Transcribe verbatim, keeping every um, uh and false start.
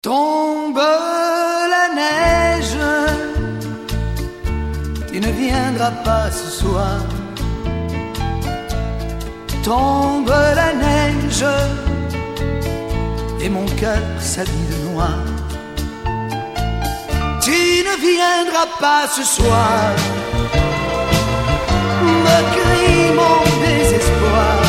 Tombe la neige, tu ne viendras pas ce soir. Tombe la neige, et mon cœur s'habille de noir. Tu ne viendras pas ce soir, me crie mon désespoir.